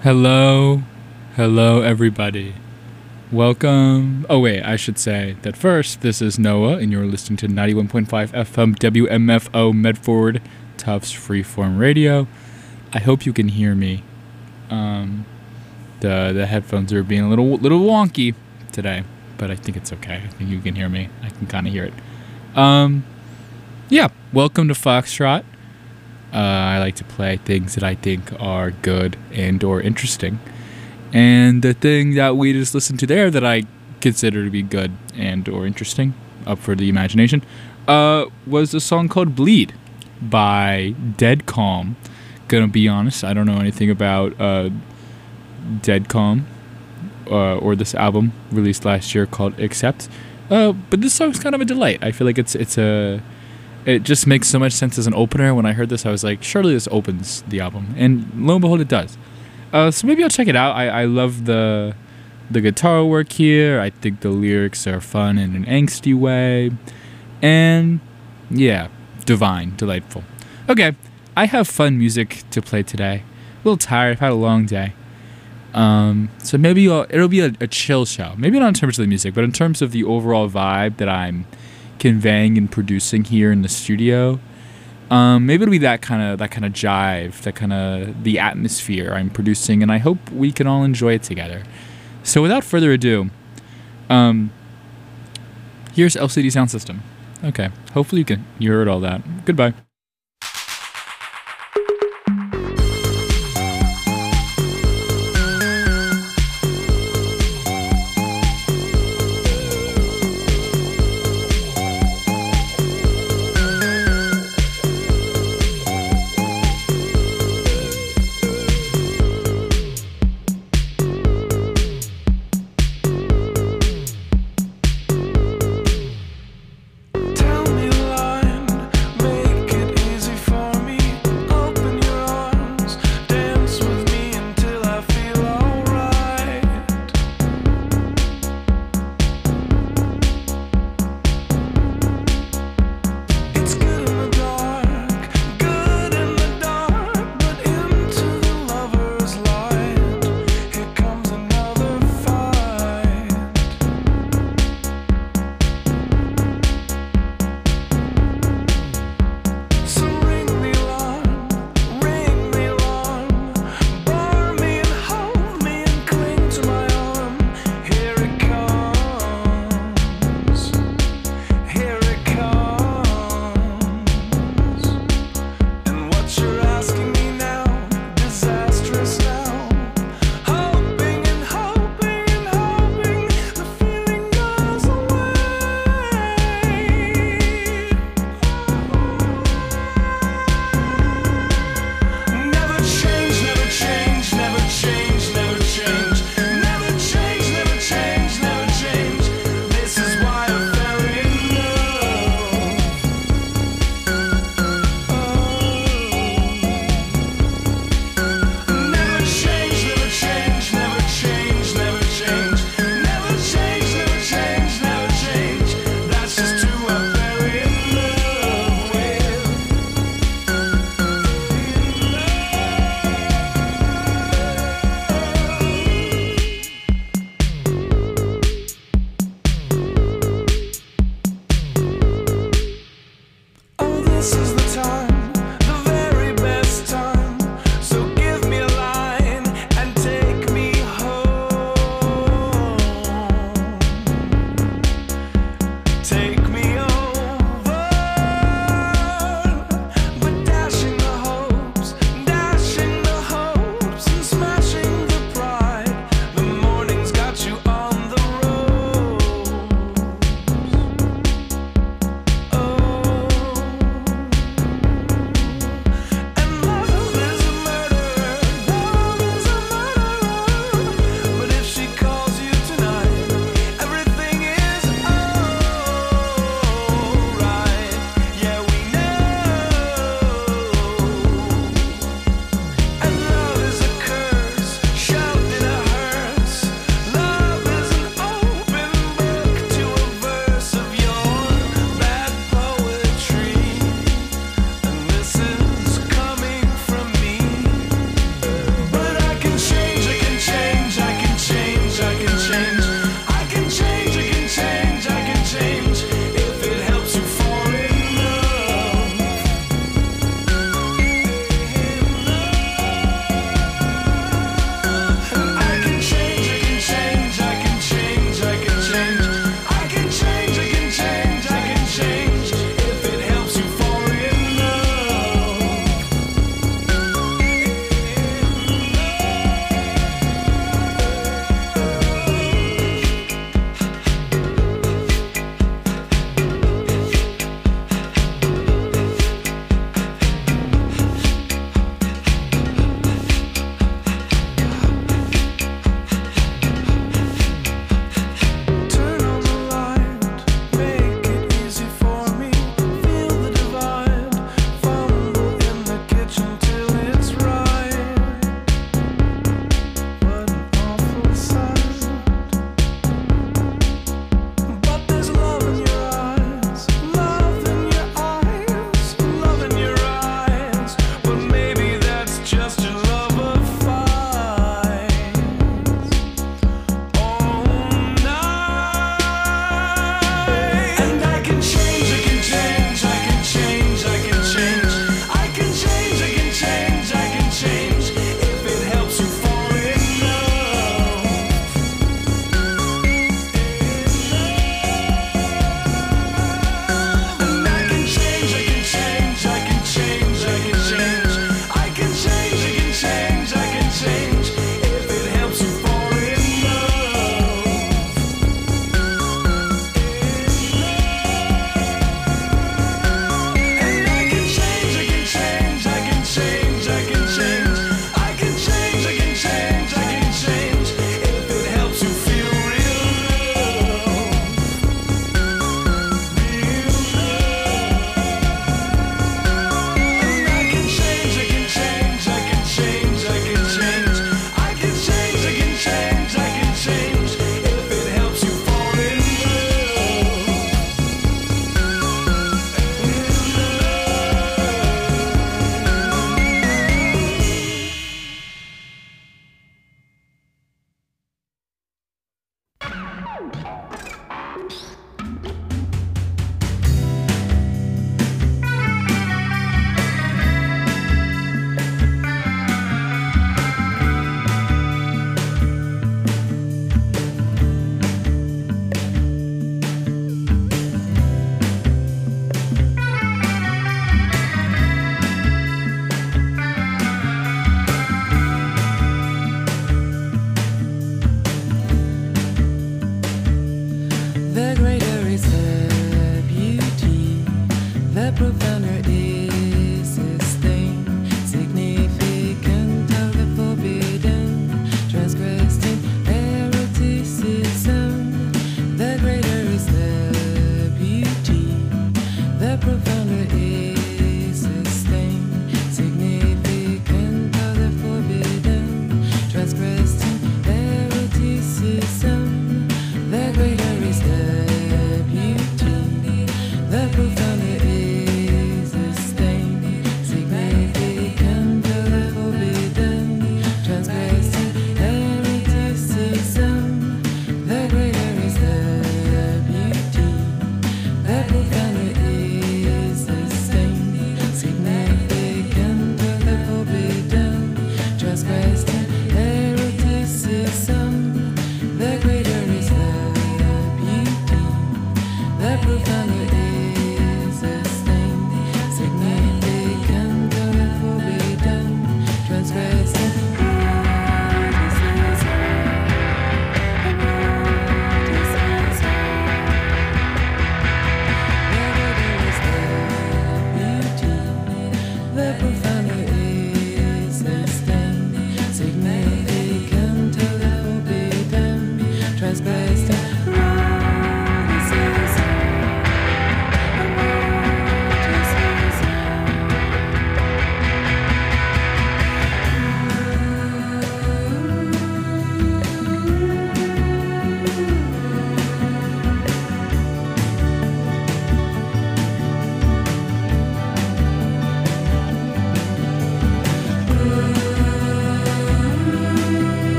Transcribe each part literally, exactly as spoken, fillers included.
Hello, hello everybody. Welcome. Oh wait, I should say that first, this is Noah and you're listening to ninety-one point five F M W M F O Medford, Tufts Freeform Radio. I hope you can hear me. Um, the the headphones are being a little little wonky today, but I think it's okay. I think you can hear me. I can kind of hear it. Um, yeah, welcome to Foxtrot. Uh, I like to play things that I think are good and or interesting. And the thing that we just listened to there that I consider to be good and or interesting, up for the imagination, uh, was a song called Bleed by Dead Calm. Gonna be honest, I don't know anything about uh, Dead Calm uh, or this album released last year called Accept. Uh, but this song's kind of a delight. I feel like it's it's a... It just makes so much sense as an opener. When I heard this, I was like, surely this opens the album. And lo and behold, it does. Uh, so maybe I'll check it out. I, I love the the guitar work here. I think the lyrics are fun in an angsty way. And yeah, divine, delightful. Okay, I have fun music to play today. A little tired. I've had a long day. Um, so maybe I'll, it'll be a, a chill show. Maybe not in terms of the music, but in terms of the overall vibe that I'm conveying and producing here in the studio. Um, maybe it'll be that kind of that kind of jive, that kind of the atmosphere I'm producing, and I hope we can all enjoy it together. So without further ado, um, here's L C D Sound System. Okay, hopefully you can you heard all that. Goodbye. Tell me, line, make it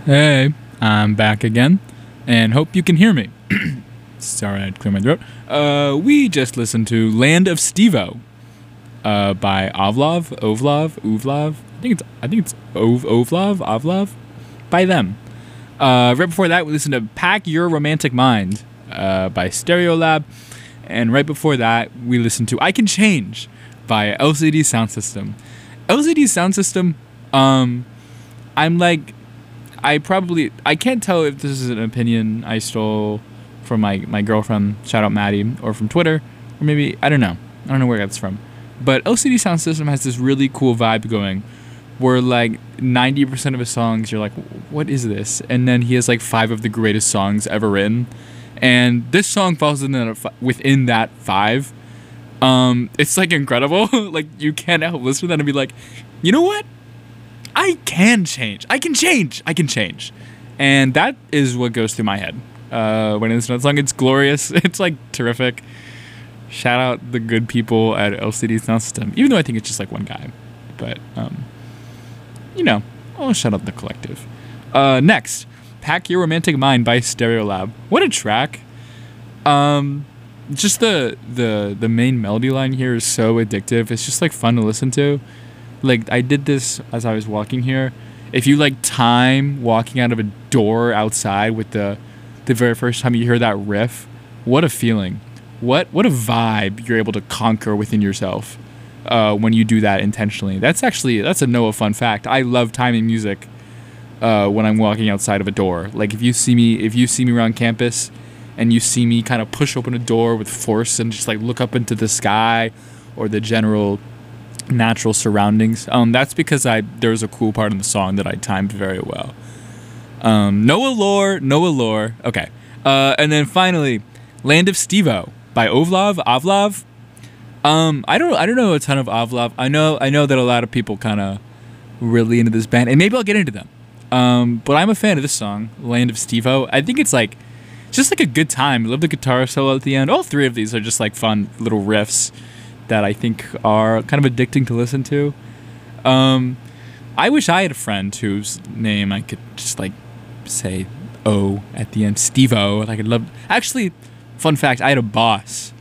Hey, I'm back again, and hope you can hear me. Sorry, I had to clear my throat. Uh, we just listened to Land of Stevo uh, by Ovlov, Ovlov, Uvlov. I think it's I think it's Ov Ovlov, Ovlov, by them. Uh, right before that, we listened to Pack Your Romantic Mind uh, by Stereolab, and right before that, we listened to I Can Change by L C D Sound System. L C D Sound System. Um, I'm like, I probably I can't tell if this is an opinion I stole from my, my girlfriend, shout out Maddie, or from Twitter, or maybe, I don't know. I don't know where that's from. But L C D Sound System has this really cool vibe going where like ninety percent of his songs, you're like, what is this? And then he has like five of the greatest songs ever written. And this song falls in that, within that five. Um, it's like incredible. Like you can't help listen to that and be like, you know what? I can change. I can change. I can change. And that is what goes through my head. Uh, when I listen to that song, it's glorious. It's like terrific. Shout out the good people at L C D Sound System, even though I think it's just like one guy. But, um, you know, I'll shout out the collective. Uh, next, Pack Your Romantic Mind by Stereolab. What a track. Um, just the, the, the main melody line here is so addictive. It's just like fun to listen to. Like I did this as I was walking here. If you like time walking out of a door outside with the the very first time you hear that riff, what a feeling. What what a vibe you're able to conquer within yourself uh, when you do that intentionally. That's actually that's a Noah fun fact. I love timing music uh, when I'm walking outside of a door. Like if you see me if you see me around campus and you see me kind of push open a door with force and just like look up into the sky or the general natural surroundings, um, that's because I there's a cool part in the song that I timed very well. Um, Noah lore, Noah lore. Okay. Uh, and then finally, Land of Stevo by Ovlov, Ovlov. Um, I don't, I don't know a ton of Ovlov. I know, I know that a lot of people kind of really into this band, and maybe I'll get into them. Um, but I'm a fan of this song, Land of Stevo. I think it's like, just like a good time. I love the guitar solo at the end. All three of these are just like fun little riffs that I think are kind of addicting to listen to. Um, I wish I had a friend whose name I could just like say O at the end, Steve-O. Like I'd love. Actually, fun fact: I had a boss.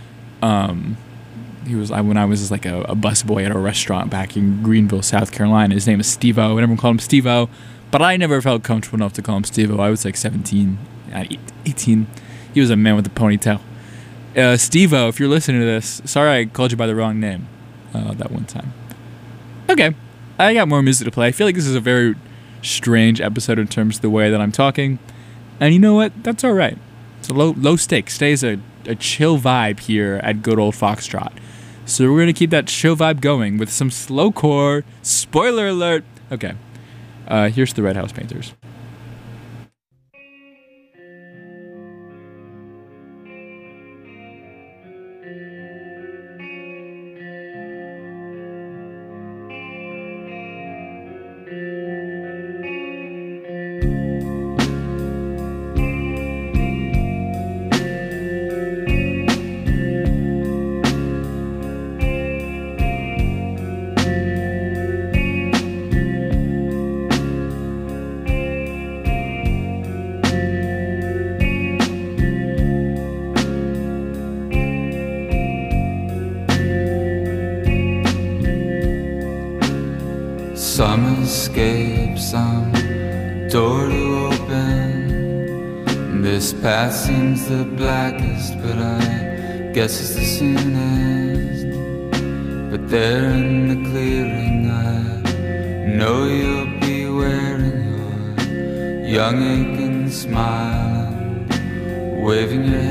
Um, he was I when I was just like a, a busboy at a restaurant back in Greenville, South Carolina. His name is Steve-O, and everyone called him Steve-O. But I never felt comfortable enough to call him Steve-O. I was like seventeen, eighteen. He was a man with a ponytail. Uh, Steve-O, if you're listening to this, sorry I called you by the wrong name uh, that one time. Okay, I got more music to play. I feel like this is a very strange episode in terms of the way that I'm talking. And you know what? That's all right. It's a low, low stakes. Stays a, a chill vibe here at good old Foxtrot. So we're going to keep that chill vibe going with some slowcore. Spoiler alert. Okay, uh, here's the Red House Painters. Some escape, some door to open. This path seems the blackest, but I guess it's the soonest. But there in the clearing, I know you'll be wearing your young aching smile and waving your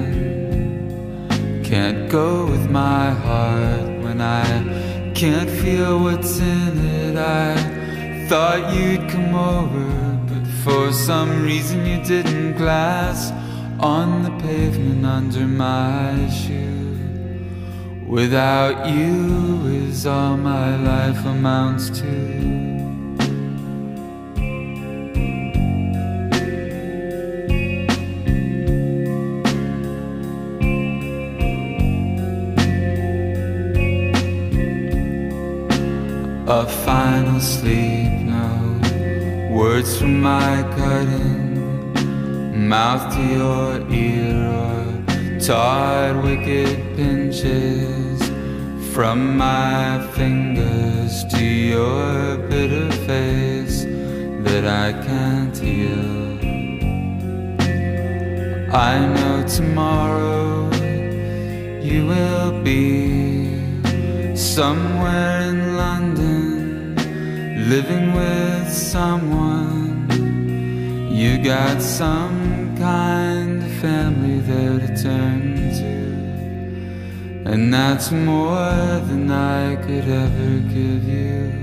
hand. Can't go with my heart when I can't feel what's in it. I thought you'd come over, but for some reason you didn't. Glass on the pavement under my shoe. Without you is all my life amounts to. A final sleep, no words from my cutting mouth to your ear, or tired wicked pinches from my fingers to your bitter face that I can't heal. I know tomorrow you will be somewhere in London, living with someone. You got some kind of family there to turn to, and that's more than I could ever give you.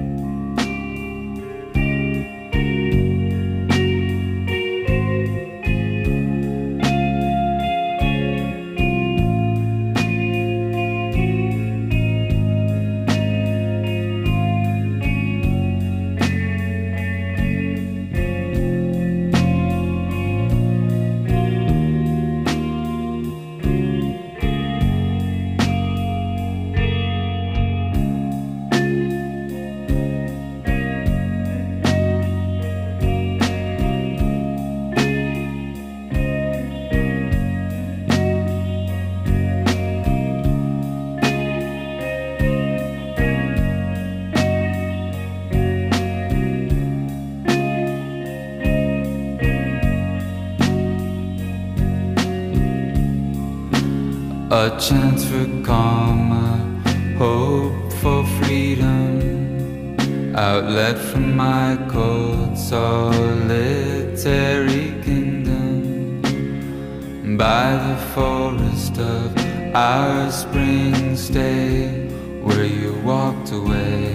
A chance for calm, a hope for freedom, outlet from my cold solitary kingdom, by the forest of our spring stay, where you walked away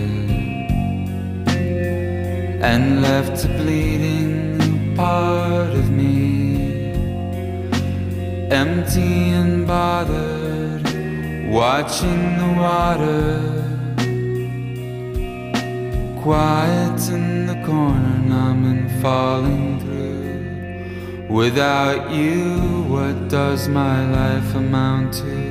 and left a bleeding part of me, empty and bothered, watching the water, quiet in the corner, numb and falling through. Without you, what does my life amount to?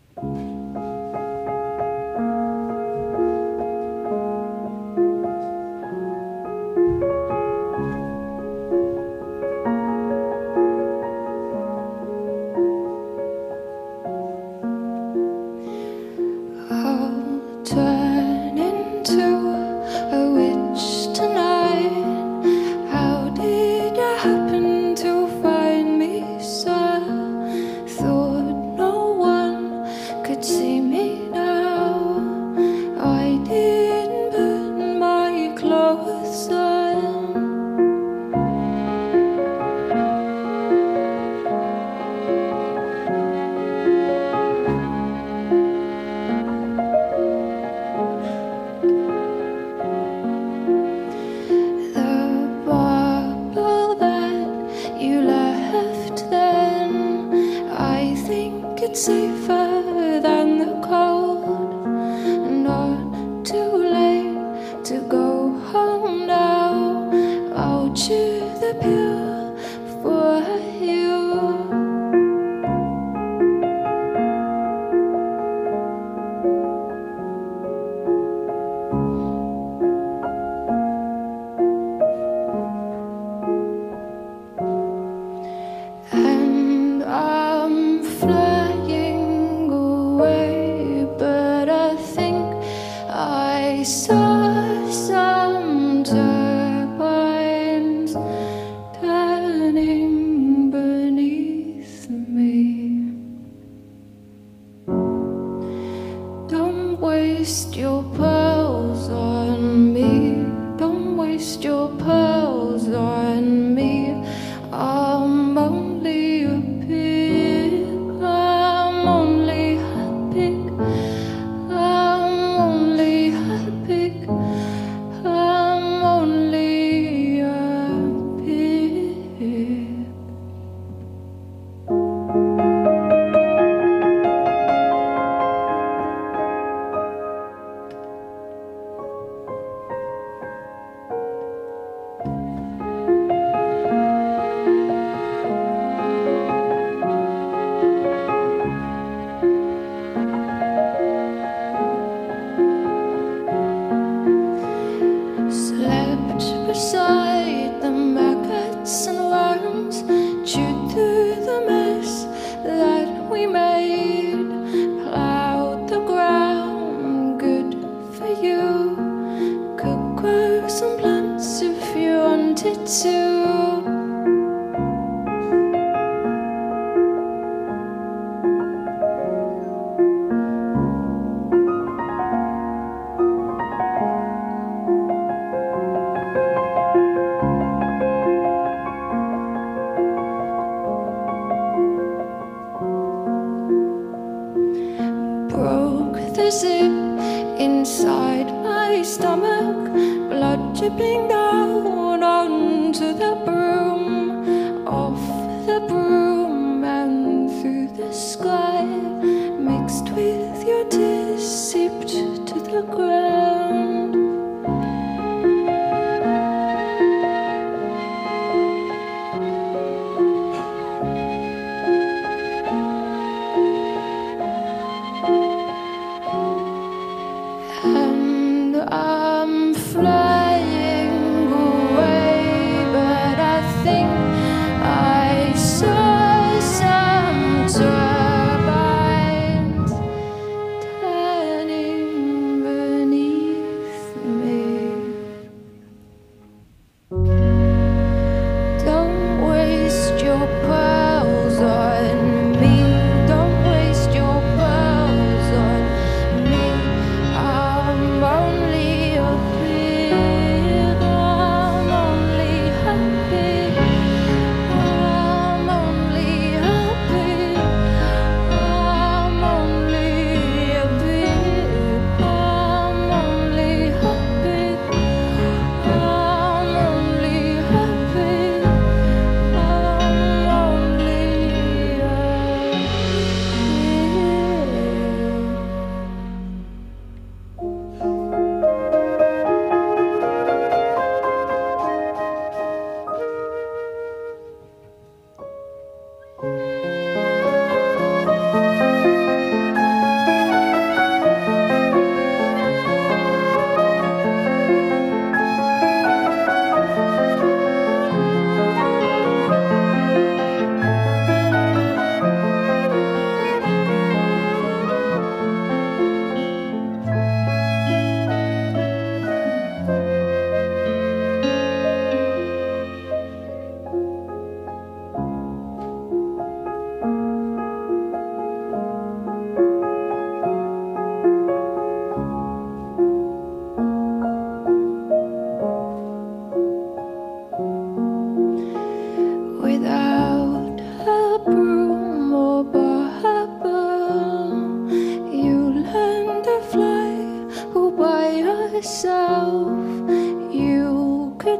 And I'm flying away, but I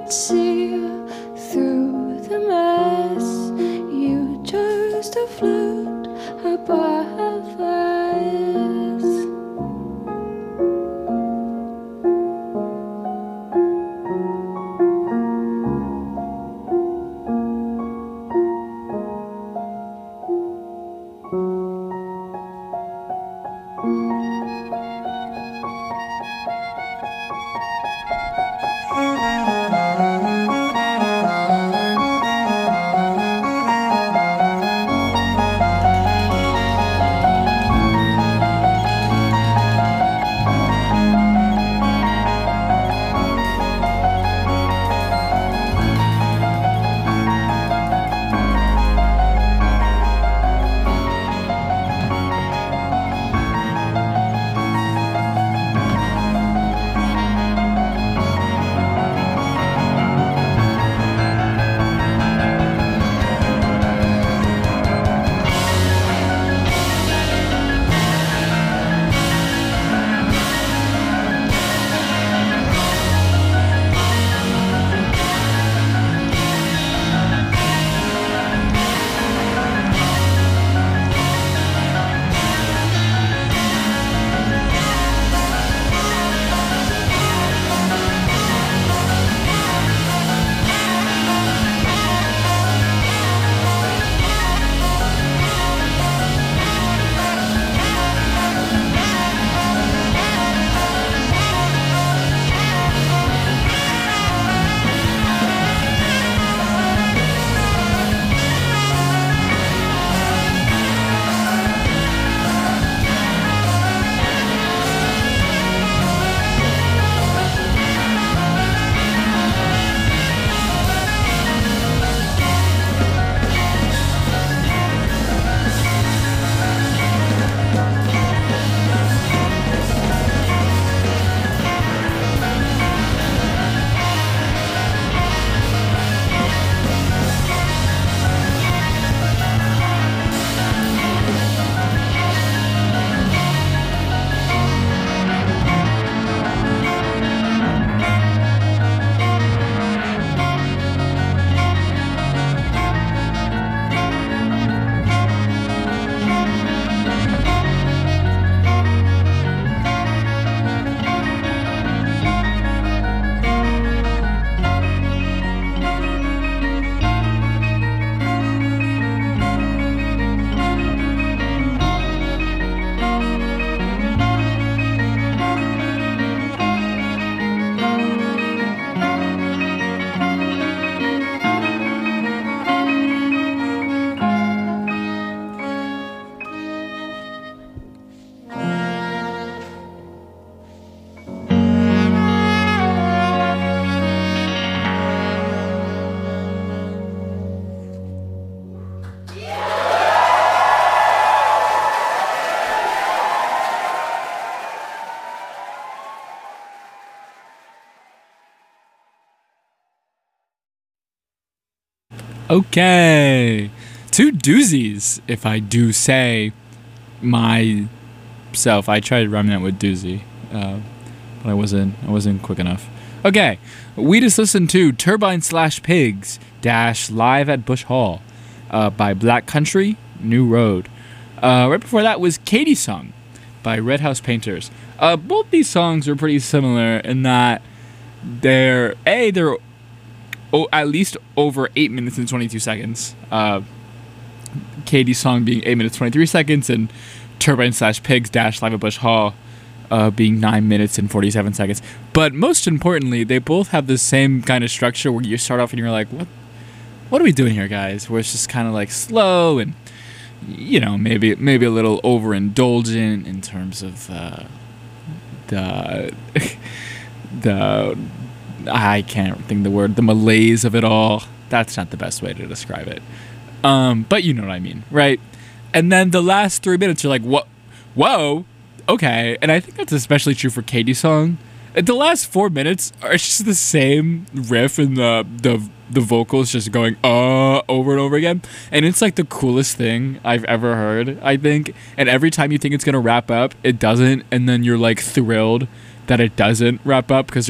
could see through the mess. You chose to float above us. Okay, two doozies, if I do say myself. I tried rhyming that with doozy, uh, but I wasn't. I wasn't quick enough. Okay, we just listened to Turbine Slash Pigs dash Live at Bush Hall uh, by Black Country New Road. Uh, right before that was Katie's Song by Red House Painters. Uh, both these songs are pretty similar in that they're a they're oh, at least over eight minutes and twenty-two seconds. Uh, Katie's Song being eight minutes twenty-three seconds, and Turbine Slash Pigs dash Live at Bush Hall uh, being nine minutes and forty-seven seconds. But most importantly, they both have the same kind of structure where you start off and you're like, what what are we doing here, guys? Where it's just kind of like slow and, you know, maybe maybe a little overindulgent in terms of uh, the the I can't think of the word the malaise of it all. That's not the best way to describe it. Um, but you know what I mean, right? And then the last three minutes, you're like, what? Whoa, okay. And I think that's especially true for Katie's Song. And the last four minutes are just the same riff and the the the vocals just going uh over and over again, and it's like the coolest thing I've ever heard, I think. And every time you think it's gonna wrap up, it doesn't, and then you're like thrilled that it doesn't wrap up because you're like,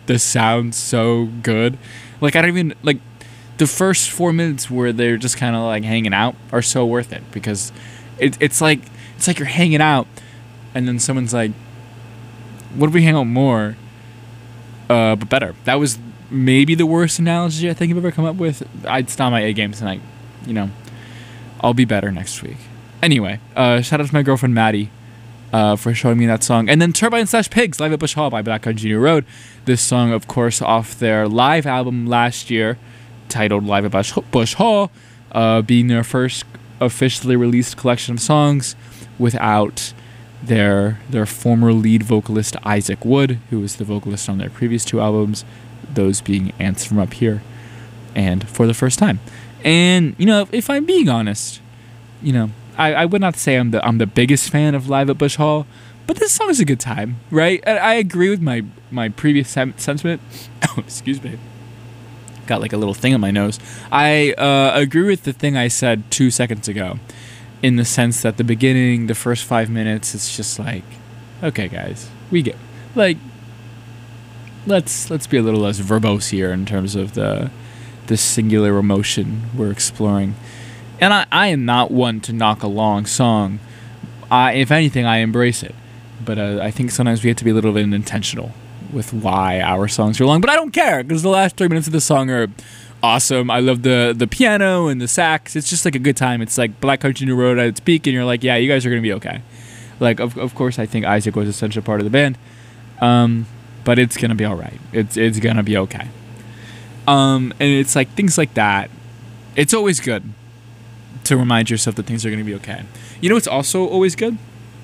the sound's so good. Like I don't even like the first four minutes where they're just kind of like hanging out are so worth it because it, it's like it's like you're hanging out and then someone's like, what if we hang out more uh but better? That was maybe the worst analogy I think I've ever come up with. I'd stop my A game tonight. You know, I'll be better next week. Anyway, uh shout out to my girlfriend Maddie uh for showing me that song. And then Turbine Slash Pigs, Live at Bush Hall by Black Country New Road. This song, of course, off their live album last year titled Live at Bush, Bush Hall, uh, being their first officially released collection of songs without their their former lead vocalist Isaac Wood, who was the vocalist on their previous two albums, those being Ants From Up Here and For the First Time. And, you know, if I'm being honest, you know, I, I would not say I'm the I'm the biggest fan of Live at Bush Hall, but this song is a good time, right? And I agree with my, my previous sem- sentiment. Oh, excuse me. Got like a little thing on my nose. I uh, agree with the thing I said two seconds ago, in the sense that the beginning, the first five minutes, it's just like, okay, guys, we get like, let's let's be a little less verbose here in terms of the the singular emotion we're exploring. And I, I am not one to knock a long song. I, if anything, I embrace it. But uh, I think sometimes we have to be a little bit intentional with why our songs are long, but I don't care because the last three minutes of the song are awesome. I love the the piano and the sax. It's just like a good time. It's like Black Country New Road at its peak, and you're like, yeah, you guys are gonna be okay. Like, of of course, I think Isaac was essentially part of the band, um, but it's gonna be all right. It's it's gonna be okay. Um, and it's like things like that. It's always good to remind yourself that things are gonna be okay. You know, it's also always good.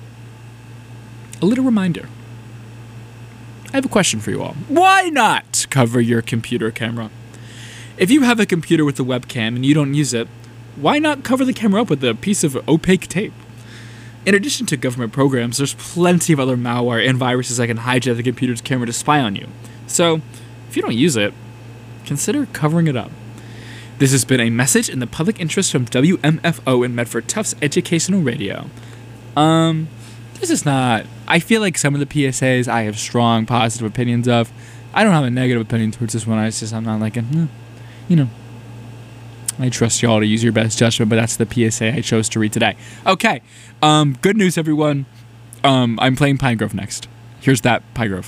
A little reminder. I have a question for you all. Why not cover your computer camera? If you have a computer with a webcam and you don't use it, why not cover the camera up with a piece of opaque tape? In addition to government programs, there's plenty of other malware and viruses that can hijack the computer's camera to spy on you. So, if you don't use it, consider covering it up. This has been a message in the public interest from W M F O and Medford Tufts Educational Radio. Um... This is not... I feel like some of the P S As I have strong positive opinions of. I don't have a negative opinion towards this one. I just, I'm not like, eh, you know. I trust y'all to use your best judgment, but that's the P S A I chose to read today. Okay. Um, good news, everyone. Um, I'm playing Pinegrove next. Here's that, Pinegrove.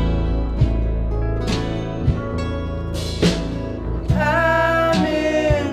I'm in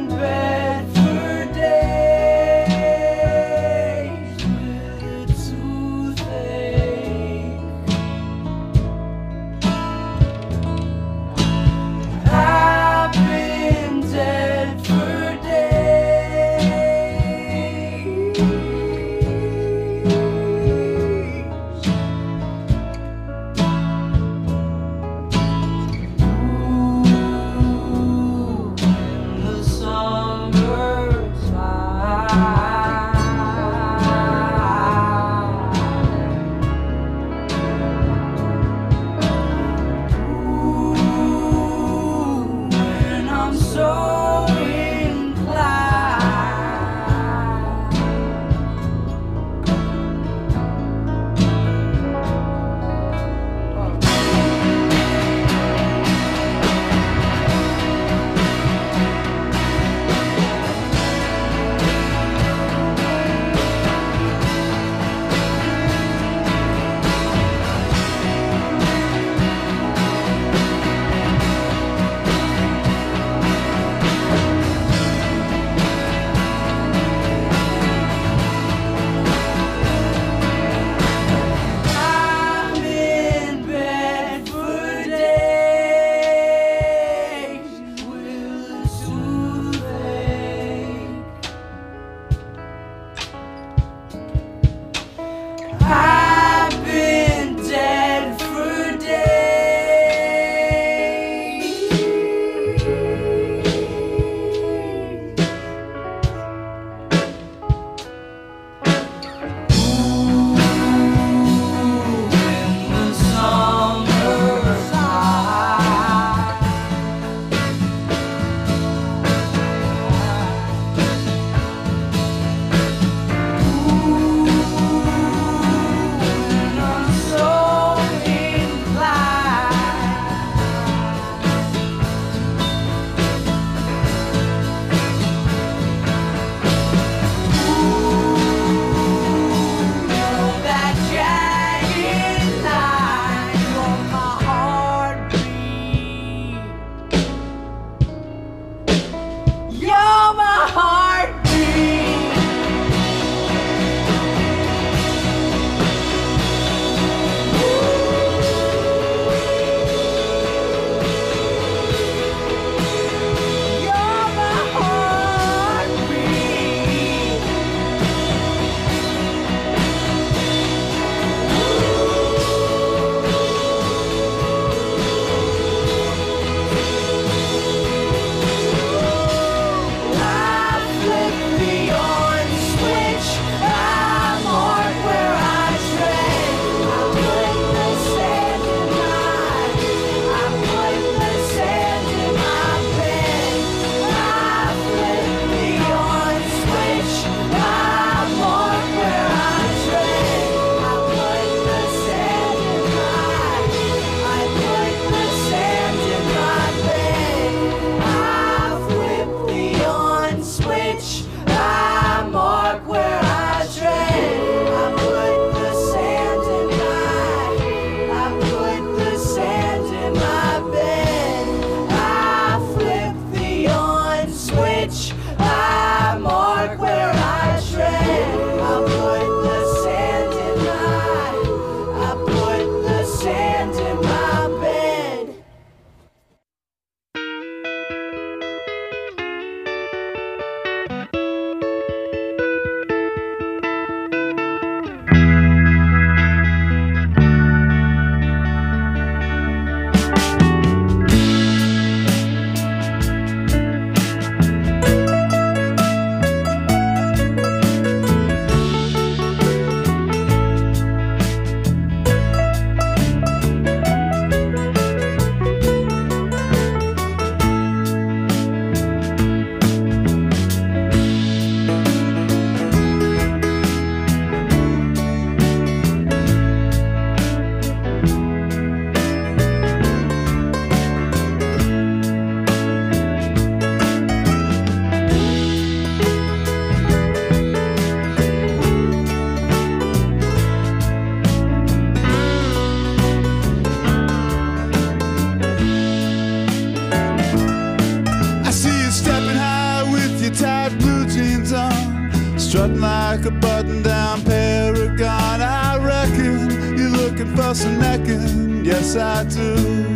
strutting like a button-down paragon. I reckon you're looking for some necking, yes I do.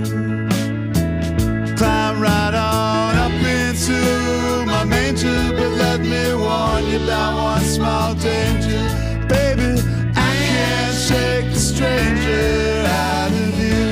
Climb right on up into my manger, but let me warn you about one small danger. Baby, I can't shake the stranger out of you.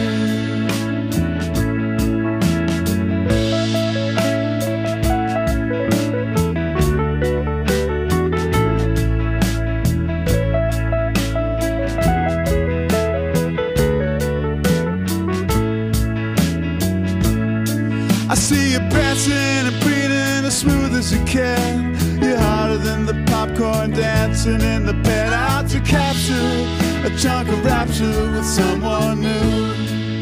I see you prancing and breathing as smooth as you can. You're harder than the popcorn dancing in the pen. Out to capture a chunk of rapture with someone new.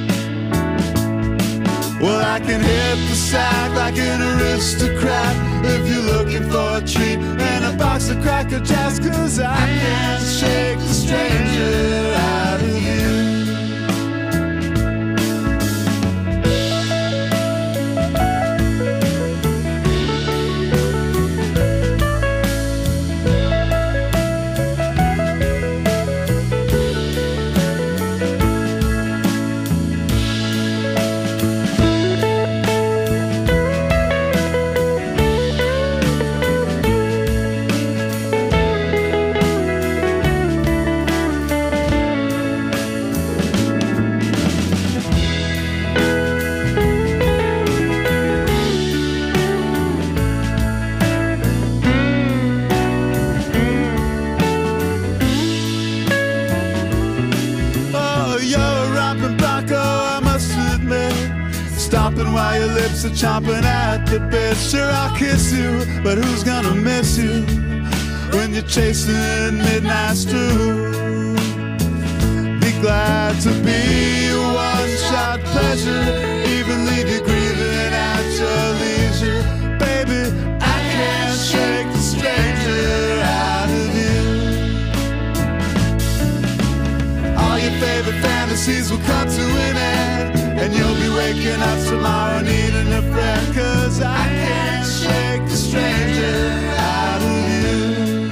Well, I can hit the sack like an aristocrat if you're looking for a treat and a box of Cracker Jacks, 'cause I can't shake the stranger out of you. Stopping while your lips are chomping at the bit. Sure, I'll kiss you, but who's gonna miss you when you're chasing midnight stew? Be glad to be a one-shot pleasure, evenly degreasing at your leisure. Baby, I can't shake the stranger out of you. All your favorite fantasies will come to an end, and you'll be waking up tomorrow needing a friend, 'cause I can't shake the stranger out of you.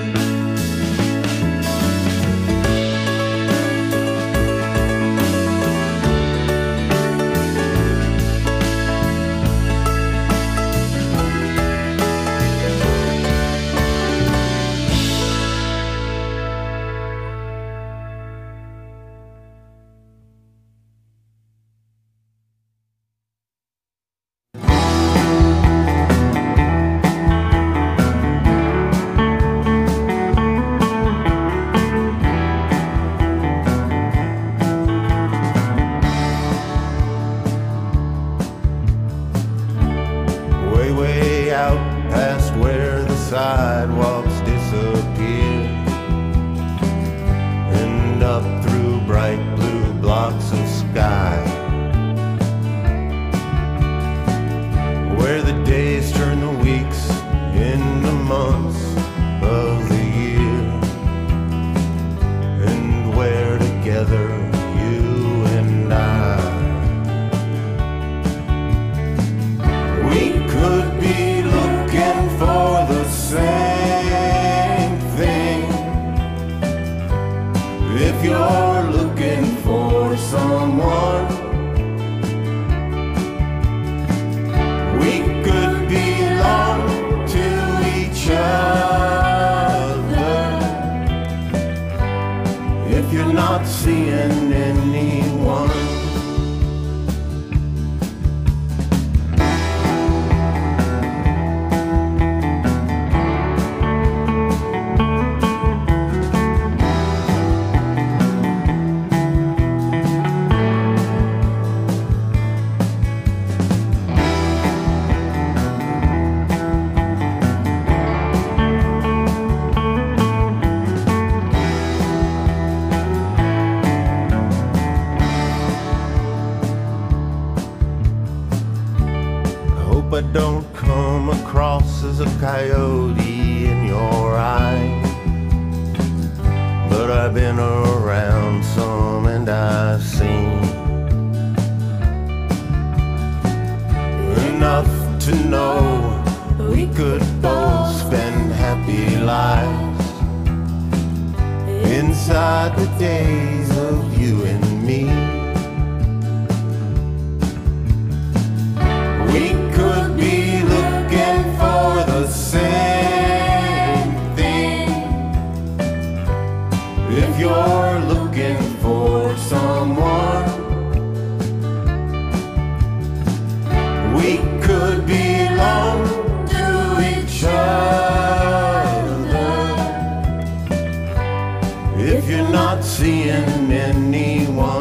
Sidewalks disappear, and up through bright blue blocks of sky, where the days turn the weeks into months of the year, and where together you and I, we could be looking for the same thing. If you're looking for someone, we could belong to each other. If you're not seeing anyone, I don't come across as a coyote in your eye, but I've been around some and I've seen enough to know we could both spend happy lives inside the days of you and me. We could be looking for the same thing. If you're looking for someone, we could belong to each other. If you're not seeing anyone,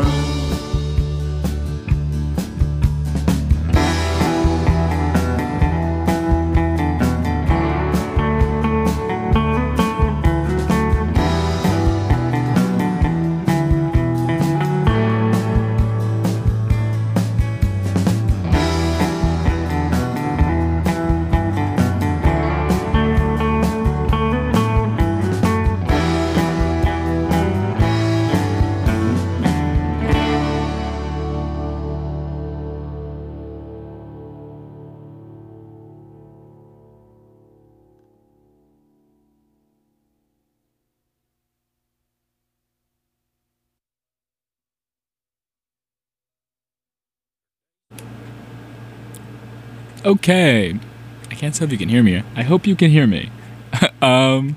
Okay, I can't tell if you can hear me. I hope you can hear me. um,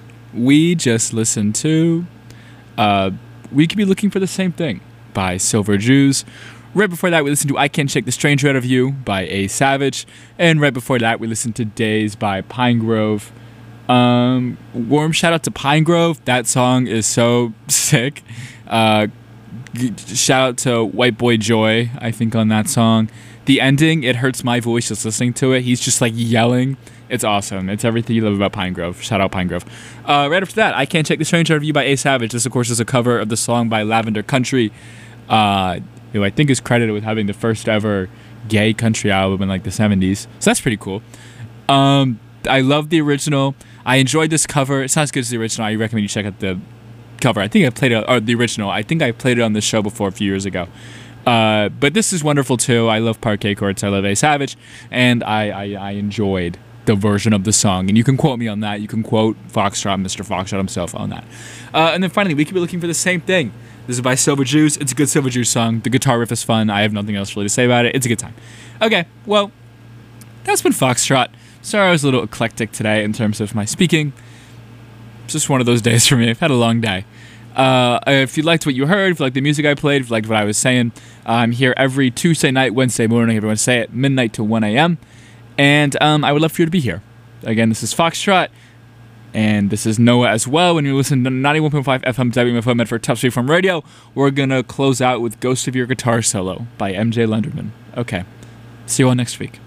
we just listened to uh, We Could Be Looking for the Same Thing by Silver Jews. Right before that, we listened to I Can't Shake the Stranger Out of You by A Savage. And right before that, we listened to Days by Pinegrove. Um, warm shout out to Pinegrove. That song is so sick. Uh, shout out to White Boy Joy, I think, on that song. The ending, it hurts my voice just listening to it. He's just like yelling. It's awesome. It's everything you love about Pinegrove. Shout out Pinegrove. Uh, right after that, I Can't Shake the Stranger Out of You by A Savage. This, of course, is a cover of the song by Lavender Country, uh, who I think is credited with having the first ever gay country album in like the seventies. So that's pretty cool. Um, I love the original. I enjoyed this cover. It's not as good as the original. I recommend you check out the cover. I think I played it, or the original. I think I played it on the show before a few years ago. Uh, but this is wonderful too. I love Parquet Courts. I love A Savage, and I, I, I enjoyed the version of the song. And you can quote me on that. You can quote Foxtrot, Mister Foxtrot himself on that. Uh, and then finally, We Could Be Looking for the Same Thing. This is by Silver Jews. It's a good Silver Jews song. The guitar riff is fun. I have nothing else really to say about it. It's a good time. Okay, well, that's been Foxtrot. Sorry I was a little eclectic today in terms of my speaking. It's just one of those days for me. I've had a long day. Uh, if you liked what you heard, if you liked the music I played, if you liked what I was saying, I'm here every Tuesday night, Wednesday morning, everyone say it, midnight to one a.m. And um, I would love for you to be here. Again, this is Foxtrot, and this is Noah as well. When you listen to ninety-one point five F M W M F O Medford Top Street from Radio, we're going to close out with Ghost of Your Guitar Solo by M J Lenderman. Okay, see you all next week.